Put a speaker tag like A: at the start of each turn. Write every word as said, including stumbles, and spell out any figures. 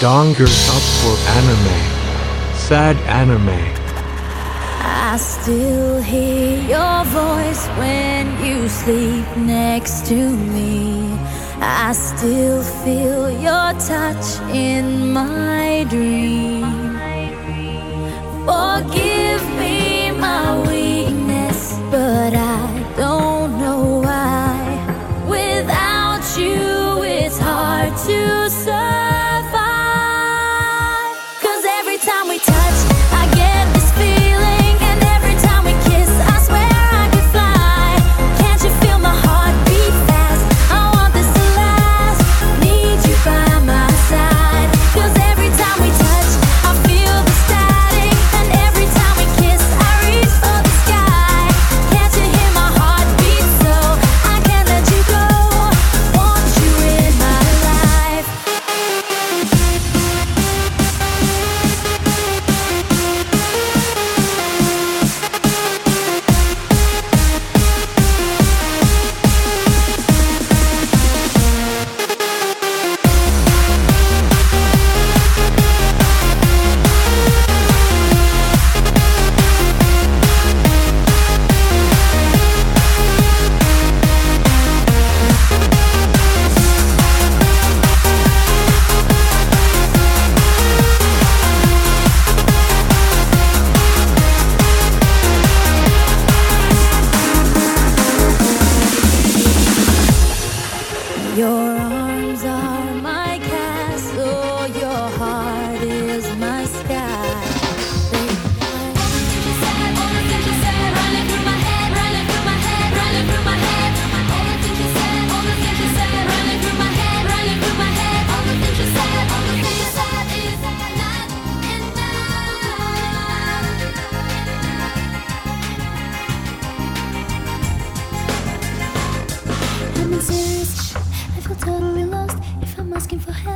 A: Dongers up for anime. Sad anime.
B: I still hear your voice when you sleep next to me. I still feel your touch in my dream. Forgive me my weakness, but I don't know why. Without you, it's hard to survive. 'Cause every time we touch, I get this feeling, and every time we kiss, I swear I could fly. Can't you feel my heart beat fast? I want this to last. Need you by my side. 'Cause every time we touch, I feel the static, and every time we kiss, I reach for the sky. Can't you hear my heart beat? So I can't let you go. Want you in my life. Your arms are my castle, your heart is my sky. Baby, all the things you said, all the things you said, running through my head, running through my head, running through my head. All the things you said, all the things you said, running through my head, running through my head. All the things you said, all the things you said is not enough. I'm in serious. I feel totally lost if I'm asking for help.